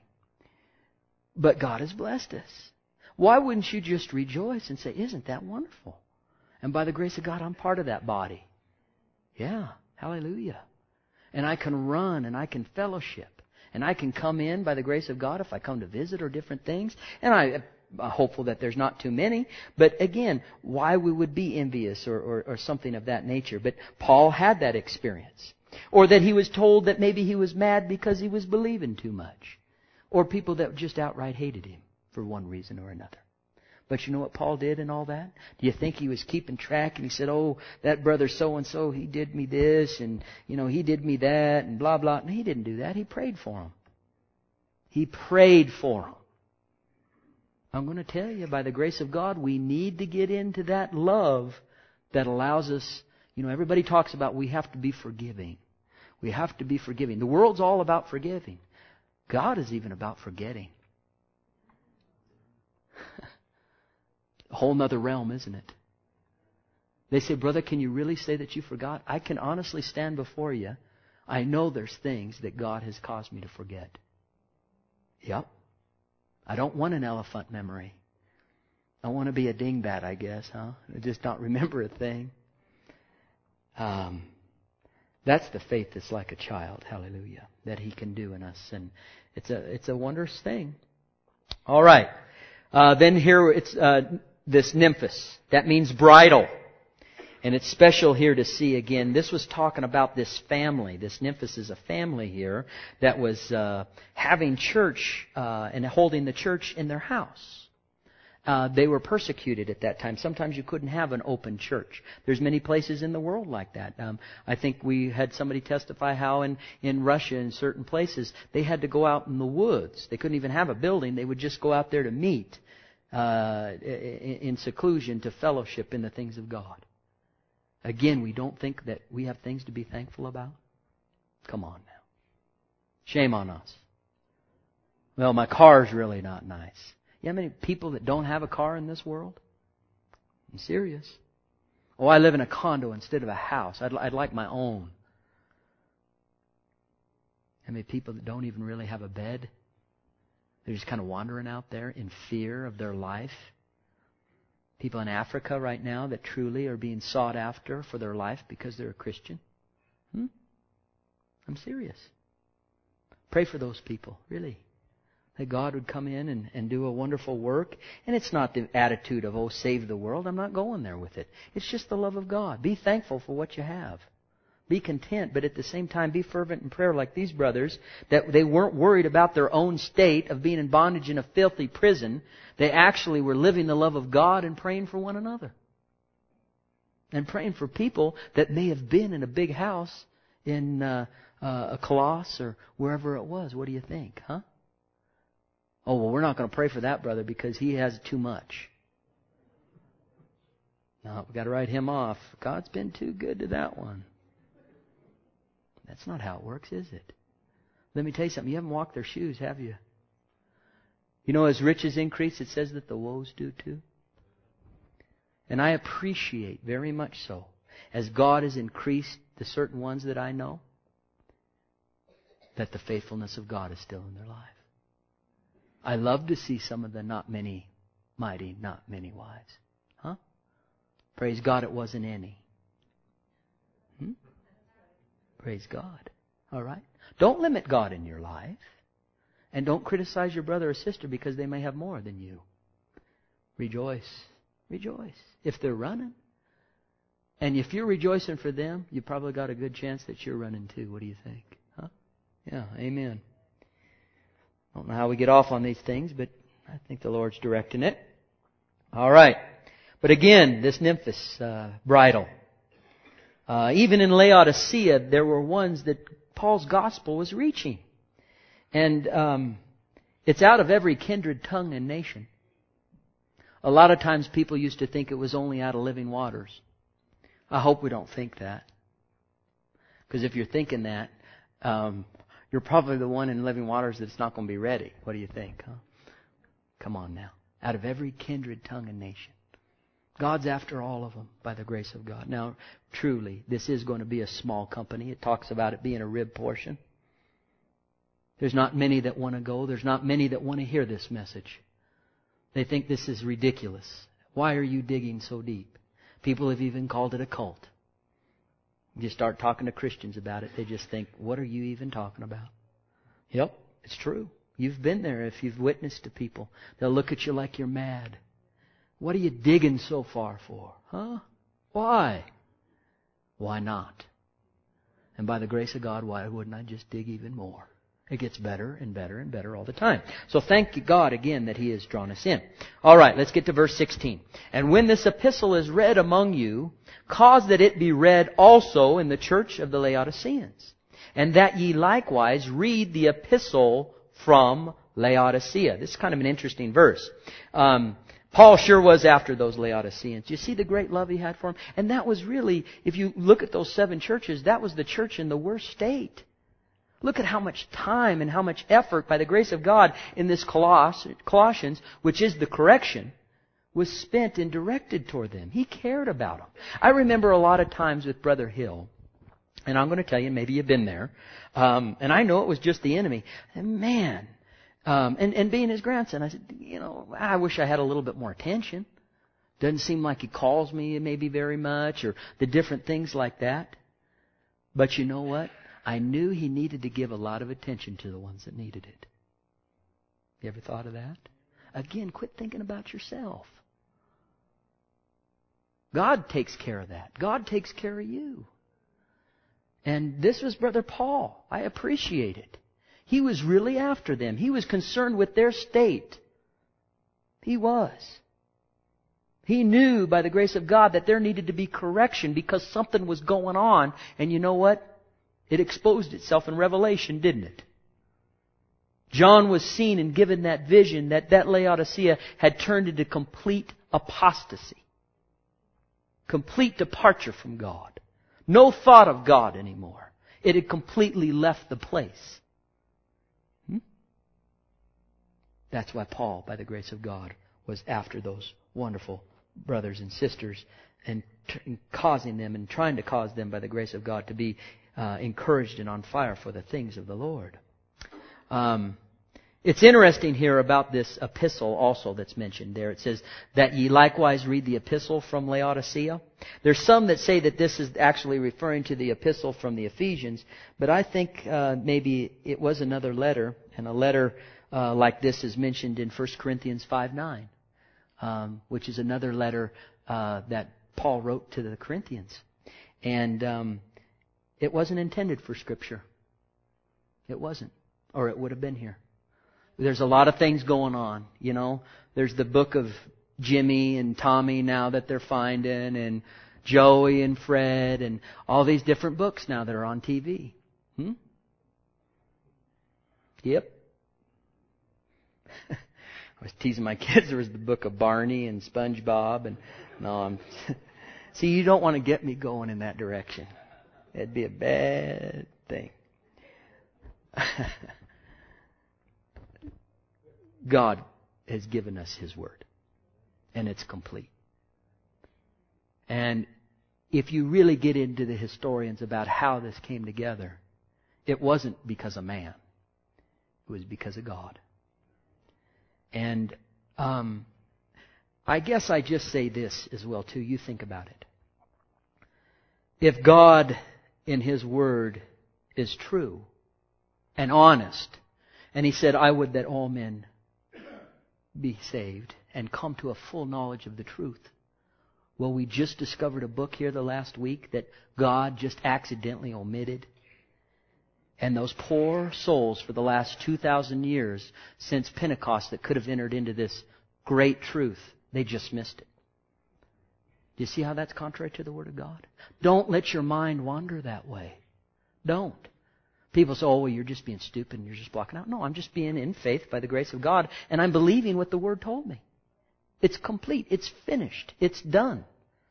But God has blessed us. Why wouldn't you just rejoice and say, isn't that wonderful? And by the grace of God, I'm part of that body. Yeah, hallelujah. And I can run and I can fellowship. And I can come in by the grace of God if I come to visit or different things. And I, I'm hopeful that there's not too many. But again, why we would be envious or, or, or something of that nature. But Paul had that experience. Or that he was told that maybe he was mad because he was believing too much. Or people that just outright hated him for one reason or another. But you know what Paul did in all that? Do you think he was keeping track and he said, oh, that brother so-and-so, he did me this and, you know, he did me that and blah, blah. No, he didn't do that. He prayed for him. He prayed for him. I'm going to tell you, by the grace of God, we need to get into that love that allows us, you know, everybody talks about we have to be forgiving. We have to be forgiving. The world's all about forgiving. God is even about forgetting. A whole nother realm, isn't it? They say, brother, can you really say that you forgot? I can honestly stand before you. I know there's things that God has caused me to forget. Yep. I don't want an elephant memory. I want to be a dingbat, I guess, huh? Just not remember a thing. Um, that's the faith that's like a child, hallelujah, that He can do in us. And it's a it's a wondrous thing. All right. Uh, then here it's uh, this nymphos. That means bridal. And it's special here to see again. This was talking about this family. This nymphos is a family here that was uh, having church uh, and holding the church in their house. Uh, they were persecuted at that time. Sometimes you couldn't have an open church. There's many places in the world like that. Um, I think we had somebody testify how in, in Russia, in certain places, they had to go out in the woods. They couldn't even have a building. They would just go out there to meet uh, in, in seclusion, to fellowship in the things of God. Again, we don't think that we have things to be thankful about? Come on now. Shame on us. Well, my car's really not nice. You know how many people that don't have a car in this world? I'm serious. Oh, I live in a condo instead of a house. I'd, I'd like my own. How many people that don't even really have a bed? They're just kind of wandering out there in fear of their life. People in Africa right now that truly are being sought after for their life because they're a Christian. Hmm? I'm serious. Pray for those people, really. That God would come in and, and do a wonderful work. And it's not the attitude of, oh, save the world. I'm not going there with it. It's just the love of God. Be thankful for what you have. Be content, but at the same time be fervent in prayer like these brothers, that they weren't worried about their own state of being in bondage in a filthy prison. They actually were living the love of God and praying for one another. And praying for people that may have been in a big house in uh, uh, a Colossus or wherever it was. What do you think, huh? Oh, well, we're not going to pray for that brother because he has too much. No, we've got to write him off. God's been too good to that one. That's not how it works, is it? Let me tell you something. You haven't walked their shoes, have you? You know, as riches increase, it says that the woes do too. And I appreciate very much so, as God has increased the certain ones that I know, that the faithfulness of God is still in their life. I love to see some of the not many mighty, not many wise. Huh? Praise God, it wasn't any. Hmm? Praise God. All right? Don't limit God in your life. And don't criticize your brother or sister because they may have more than you. Rejoice. Rejoice. If they're running. And if you're rejoicing for them, you probably got a good chance that you're running too. What do you think? Huh? Yeah, amen. I don't know how we get off on these things, but I think the Lord's directing it. All right. But again, this nymphos, uh, bridal. Uh, even in Laodicea, there were ones that Paul's gospel was reaching. And um, it's out of every kindred, tongue, and nation. A lot of times people used to think it was only out of living waters. I hope we don't think that. Because if you're thinking that, um, you're probably the one in living waters that's not going to be ready. What do you think? Huh? Come on now. Out of every kindred, tongue, and nation. God's after all of them by the grace of God. Now, truly, this is going to be a small company. It talks about it being a rib portion. There's not many that want to go. There's not many that want to hear this message. They think this is ridiculous. Why are you digging so deep? People have even called it a cult. You start talking to Christians about it, they just think, what are you even talking about? Yep, it's true. You've been there if you've witnessed to people. They'll look at you like you're mad. What are you digging so far for? Huh? Why? Why not? And by the grace of God, why wouldn't I just dig even more? It gets better and better and better all the time. So thank God again that He has drawn us in. All right, let's get to verse sixteen. And when this epistle is read among you, cause that it be read also in the church of the Laodiceans, and that ye likewise read the epistle from Laodicea. This is kind of an interesting verse. Um, Paul sure was after those Laodiceans. You see the great love he had for them? And that was really, if you look at those seven churches, that was the church in the worst state. Look at how much time and how much effort, by the grace of God, in this Colossians, which is the correction, was spent and directed toward them. He cared about them. I remember a lot of times with Brother Hill, and I'm going to tell you, maybe you've been there, um, and I know it was just the enemy. And man, Um, and, and being his grandson, I said, you know, I wish I had a little bit more attention. Doesn't seem like he calls me maybe very much, or the different things like that. But you know what? I knew he needed to give a lot of attention to the ones that needed it. You ever thought of that? Again, quit thinking about yourself. God takes care of that. God takes care of you. And this was Brother Paul. I appreciate it. He was really after them. He was concerned with their state. He was. He knew by the grace of God that there needed to be correction because something was going on. And you know what? It exposed itself in Revelation, didn't it? John was seen and given that vision that that Laodicea had turned into complete apostasy. Complete departure from God. No thought of God anymore. It had completely left the place. Hmm? That's why Paul, by the grace of God, was after those wonderful brothers and sisters and, t- and causing them and trying to cause them, by the grace of God, to be uh, encouraged and on fire for the things of the Lord. Um, It's interesting here about this epistle also that's mentioned there. It says that ye likewise read the epistle from Laodicea. There's some that say that this is actually referring to the epistle from the Ephesians, but I think uh, maybe it was another letter, and a letter uh, like this is mentioned in First Corinthians five nine, um, which is another letter uh, that Paul wrote to the Corinthians. And um, it wasn't intended for Scripture. It wasn't, or it would have been here. There's a lot of things going on, you know. There's the book of Jimmy and Tommy now that they're finding, and Joey and Fred, and all these different books now that are on T V. Hmm? Yep. I was teasing my kids. There was the book of Barney and SpongeBob, and no, I'm. See, you don't want to get me going in that direction. It'd be a bad thing. God has given us His Word. And it's complete. And if you really get into the historians about how this came together, it wasn't because of man. It was because of God. And um, I guess I just say this as well too. You think about it. If God in His Word is true and honest, and He said, I would that all men be saved and come to a full knowledge of the truth. Well, we just discovered a book here the last week that God just accidentally omitted. And those poor souls for the last two thousand years since Pentecost that could have entered into this great truth, they just missed it. Do you see how that's contrary to the Word of God? Don't let your mind wander that way. Don't. People say, oh, well, you're just being stupid and you're just blocking out. No, I'm just being in faith by the grace of God, and I'm believing what the Word told me. It's complete. It's finished. It's done.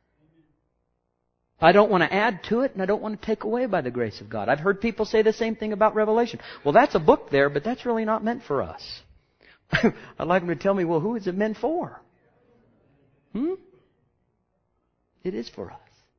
I don't want to add to it, and I don't want to take away by the grace of God. I've heard people say the same thing about Revelation. Well, that's a book there, but that's really not meant for us. I'd like them to tell me, well, who is it meant for? Hmm? It is for us.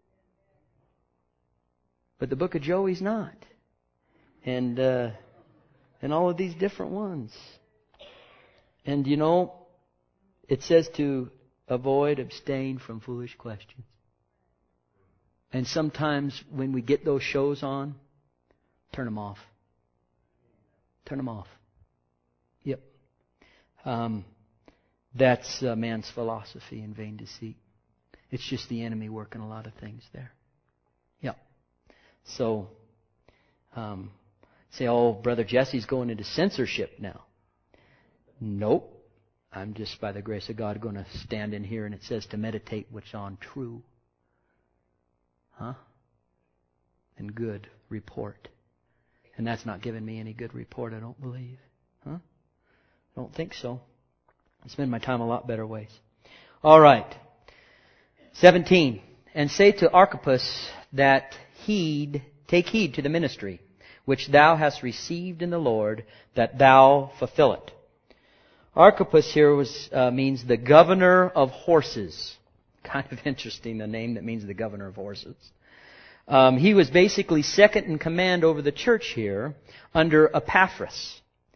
But the book of Joey's not. And uh, and all of these different ones. And you know, it says to avoid, abstain from foolish questions. And sometimes when we get those shows on, turn them off. Turn them off. Yep. Um, that's uh, man's philosophy and vain deceit. It's just the enemy working a lot of things there. Yep. So, um, say, oh, Brother Jesse's going into censorship now. Nope. I'm just, by the grace of God, going to stand in here and it says to meditate what's on true. Huh? And good report. And that's not giving me any good report, I don't believe. Huh? I don't think so. I spend my time a lot better ways. All right. seventeen. And say to Archippus that heed, take heed to the ministry which thou hast received in the Lord, that thou fulfill it. Archippus here was uh, means the governor of horses. Kind of interesting, the name that means the governor of horses. Um, he was basically second in command over the church here under Epaphras.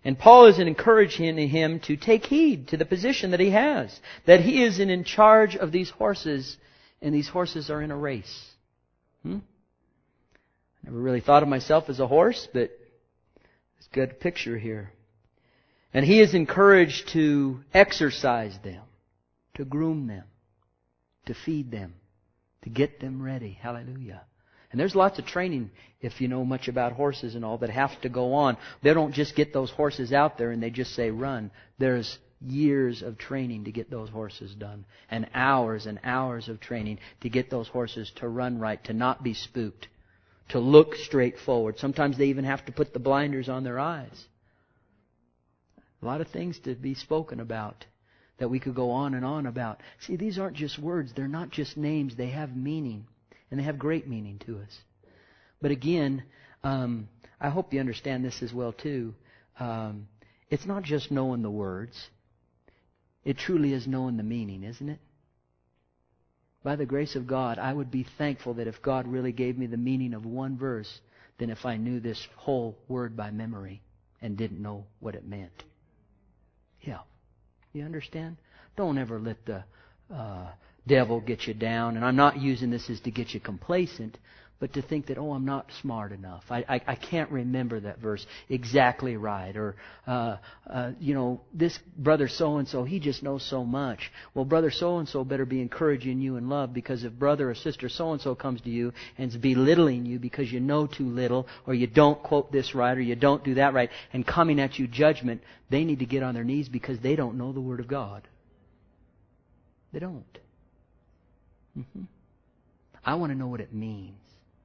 And Paul is encouraging him to take heed to the position that he has, that he is in charge of these horses, and these horses are in a race. Hmm? Never really thought of myself as a horse, but it's a good picture here. And he is encouraged to exercise them, to groom them, to feed them, to get them ready. Hallelujah. And there's lots of training, if you know much about horses and all, that have to go on. They don't just get those horses out there and they just say run. There's years of training to get those horses done. And hours and hours of training to get those horses to run right, to not be spooked, to look straight forward. Sometimes they even have to put the blinders on their eyes. A lot of things to be spoken about that we could go on and on about. See, these aren't just words. They're not just names. They have meaning. And they have great meaning to us. But again, um, I hope you understand this as well too. Um, it's not just knowing the words. It truly is knowing the meaning, isn't it? By the grace of God, I would be thankful that if God really gave me the meaning of one verse, than if I knew this whole word by memory and didn't know what it meant. Yeah. You understand? Don't ever let the uh, devil get you down. And I'm not using this as to get you complacent, but to think that, oh, I'm not smart enough. I, I, I can't remember that verse exactly right. Or, uh, uh, you know, this brother so-and-so, he just knows so much. Well, brother so-and-so better be encouraging you in love, because if brother or sister so-and-so comes to you and is belittling you because you know too little, or you don't quote this right, or you don't do that right, and coming at you judgment, they need to get on their knees because they don't know the Word of God. They don't. Mm-hmm. I want to know what it means.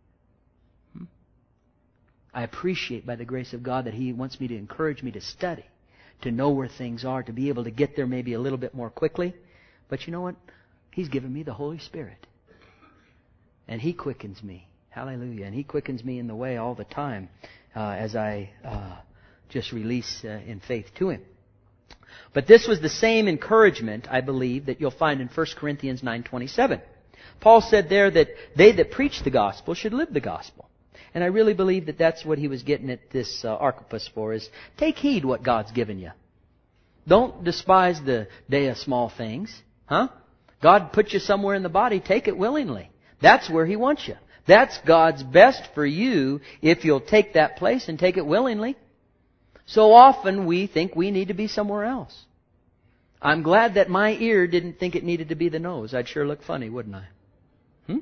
I appreciate, by the grace of God, that He wants me to encourage me to study, to know where things are, to be able to get there maybe a little bit more quickly. But you know what? He's given me the Holy Spirit. And He quickens me. Hallelujah. And He quickens me in the way all the time uh, as I uh, just release uh, in faith to Him. But this was the same encouragement, I believe, that you'll find in First Corinthians nine twenty-seven. Paul said there that they that preach the gospel should live the gospel. And I really believe that that's what he was getting at this uh, Archippus for, is take heed what God's given you. Don't despise the day of small things. Huh? God put you somewhere in the body, take it willingly. That's where He wants you. That's God's best for you if you'll take that place and take it willingly. So often we think we need to be somewhere else. I'm glad that my ear didn't think it needed to be the nose. I'd sure look funny, wouldn't I? Hmm?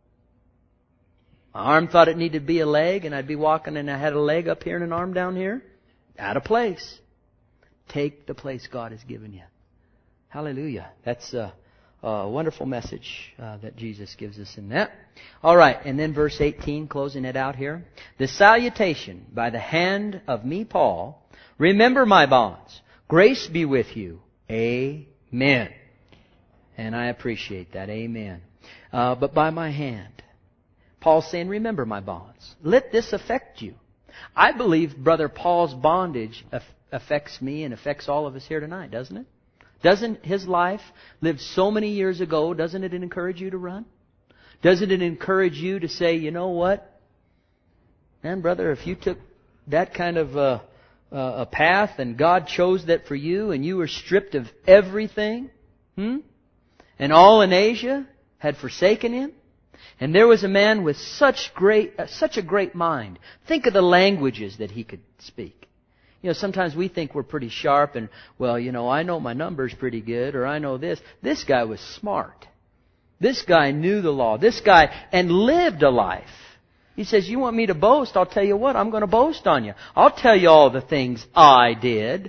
My arm thought it needed to be a leg, and I'd be walking and I had a leg up here and an arm down here. Out of place. Take the place God has given you. Hallelujah. That's a, a wonderful message uh, that Jesus gives us in that. All right, and then verse eighteen, closing it out here. The salutation by the hand of me, Paul. Remember my bonds. Grace be with you. Amen. And I appreciate that. Amen. Uh, but by my hand. Paul's saying, remember my bonds. Let this affect you. I believe Brother Paul's bondage affects me and affects all of us here tonight, doesn't it? Doesn't his life, lived so many years ago, doesn't it encourage you to run? Doesn't it encourage you to say, you know what? Man, brother, if you took that kind of uh, uh, a path and God chose that for you and you were stripped of everything, hmm? and all in Asia had forsaken Him, and there was a man with such great, uh, such a great mind. Think of the languages that he could speak. You know, sometimes we think we're pretty sharp and, well, you know, I know my numbers pretty good, or I know this. This guy was smart. This guy knew the law. This guy, and lived a life. He says, you want me to boast? I'll tell you what, I'm going to boast on you. I'll tell you all the things I did.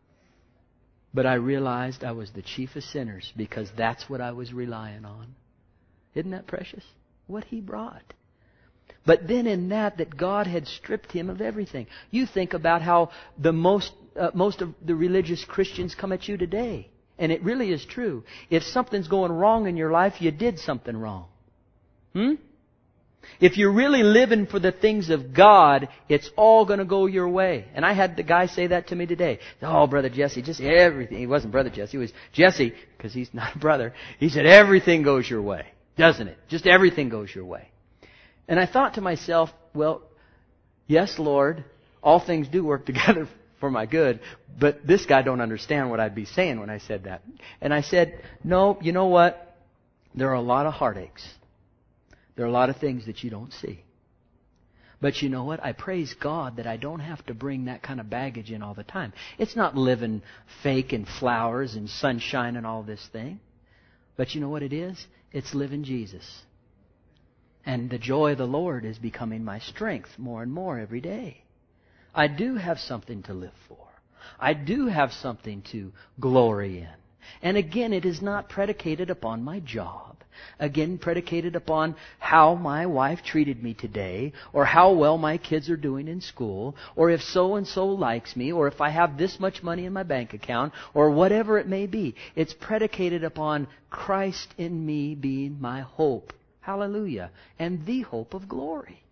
But I realized I was the chief of sinners because that's what I was relying on. Isn't that precious? What he brought. But then in that, that God had stripped him of everything. You think about how the most, uh, most of the religious Christians come at you today. And it really is true. If something's going wrong in your life, you did something wrong. Hmm? If you're really living for the things of God, it's all going to go your way. And I had the guy say that to me today. Oh, Brother Jesse, just everything. He wasn't Brother Jesse. He was Jesse, because he's not a brother. He said, everything goes your way. Doesn't it? Just everything goes your way. And I thought to myself, well, yes, Lord, all things do work together for my good. But this guy don't understand what I'd be saying when I said that. And I said, no, you know what? There are a lot of heartaches. There are a lot of things that you don't see. But you know what? I praise God that I don't have to bring that kind of baggage in all the time. It's not living fake and flowers and sunshine and all this thing. But you know what it is? It's living Jesus. And the joy of the Lord is becoming my strength more and more every day. I do have something to live for. I do have something to glory in. And again, it is not predicated upon my job. Again, predicated upon how my wife treated me today, or how well my kids are doing in school, or if so-and-so likes me, or if I have this much money in my bank account, or whatever it may be. It's predicated upon Christ in me being my hope. Hallelujah. And the hope of glory.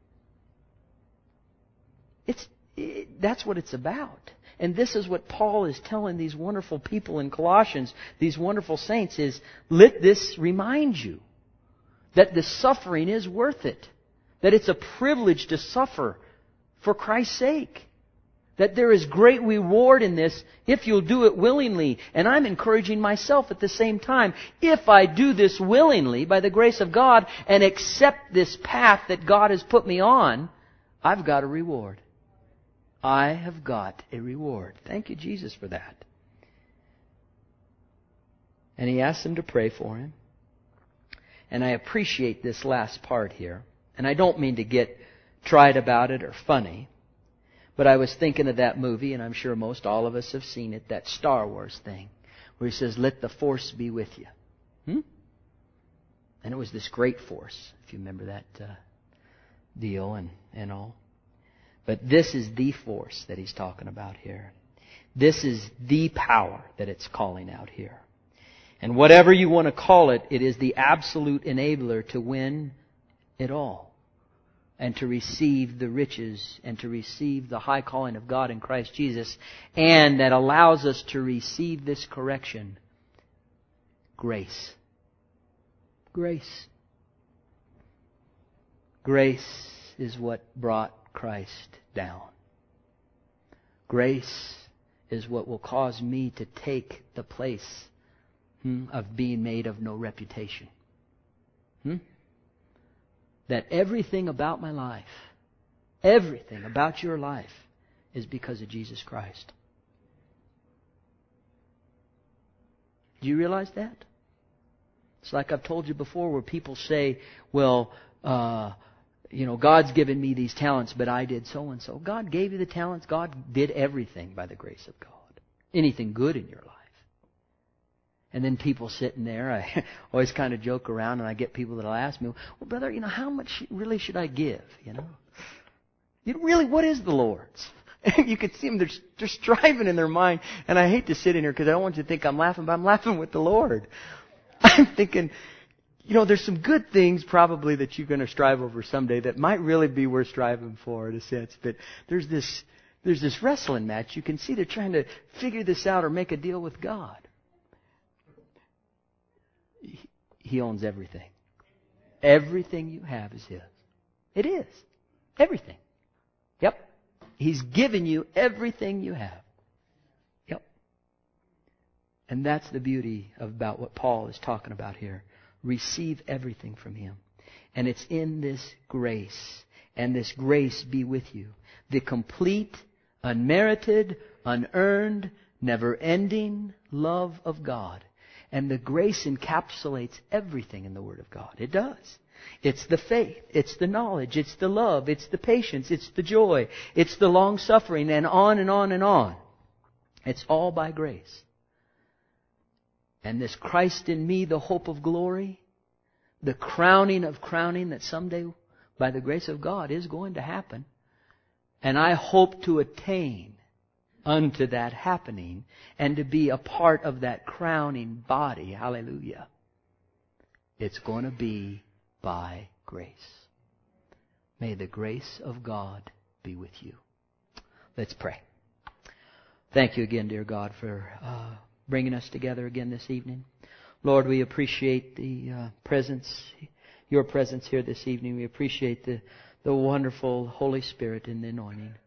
It's it, that's what it's about. And this is what Paul is telling these wonderful people in Colossians, these wonderful saints, is let this remind you that the suffering is worth it. That it's a privilege to suffer for Christ's sake. That there is great reward in this if you'll do it willingly. And I'm encouraging myself at the same time, if I do this willingly by the grace of God and accept this path that God has put me on, I've got a reward. I have got a reward. Thank you, Jesus, for that. And he asked them to pray for him. And I appreciate this last part here. And I don't mean to get trite about it or funny. But I was thinking of that movie, and I'm sure most all of us have seen it, that Star Wars thing, where he says, let the Force be with you. Hmm? And it was this great Force, if you remember that uh, deal and, and all. But this is the force that he's talking about here. This is the power that it's calling out here. And whatever you want to call it, it is the absolute enabler to win it all. And to receive the riches and to receive the high calling of God in Christ Jesus. And that allows us to receive this correction. Grace. Grace. Grace is what brought Christ down. Grace is what will cause me to take the place hmm, of being made of no reputation. Hmm? That everything about my life, everything about your life is because of Jesus Christ. Do you realize that? It's like I've told you before where people say, well, uh, you know, God's given me these talents, but I did so-and-so. God gave you the talents. God did everything by the grace of God. Anything good in your life. And then people sitting there, I always kind of joke around and I get people that'll ask me, well, brother, you know, how much really should I give? You know, you know really, what is the Lord's? You can see them, they're, they're striving in their mind. And I hate to sit in here because I don't want you to think I'm laughing, but I'm laughing with the Lord. I'm thinking, you know, there's some good things probably that you're going to strive over someday that might really be worth striving for in a sense. But there's this, there's this wrestling match. You can see they're trying to figure this out or make a deal with God. He owns everything. Everything you have is His. It is. Everything. Yep. He's given you everything you have. Yep. And that's the beauty about what Paul is talking about here. Receive everything from Him. And it's in this grace. And this grace be with you. The complete, unmerited, unearned, never-ending love of God. And the grace encapsulates everything in the Word of God. It does. It's the faith. It's the knowledge. It's the love. It's the patience. It's the joy. It's the long-suffering, and on and on and on. It's all by grace. And this Christ in me, the hope of glory, the crowning of crowning that someday, by the grace of God, is going to happen. And I hope to attain unto that happening and to be a part of that crowning body. Hallelujah. It's going to be by grace. May the grace of God be with you. Let's pray. Thank you again, dear God, for uh, bringing us together again this evening. Lord, we appreciate the uh, presence, your presence here this evening. We appreciate the, the wonderful Holy Spirit and the anointing.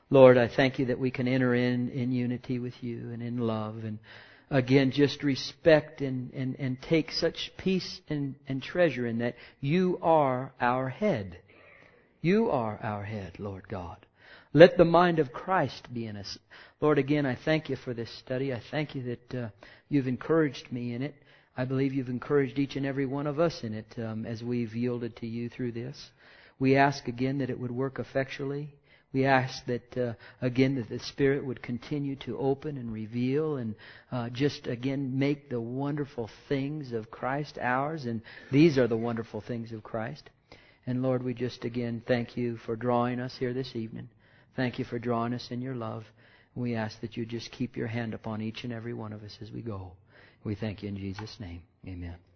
Lord, I thank You that we can enter in in unity with You and in love. And again, just respect and, and, and take such peace and, and treasure in that You are our head. You are our head, Lord God. Let the mind of Christ be in us. Lord, again, I thank You for this study. I thank You that uh, You've encouraged me in it. I believe You've encouraged each and every one of us in it um, as we've yielded to You through this. We ask again that it would work effectually. We ask that, uh, again, that the Spirit would continue to open and reveal and uh, just, again, make the wonderful things of Christ ours. And these are the wonderful things of Christ. And Lord, we just, again, thank You for drawing us here this evening. Thank You for drawing us in Your love. We ask that You just keep Your hand upon each and every one of us as we go. We thank You in Jesus' name. Amen.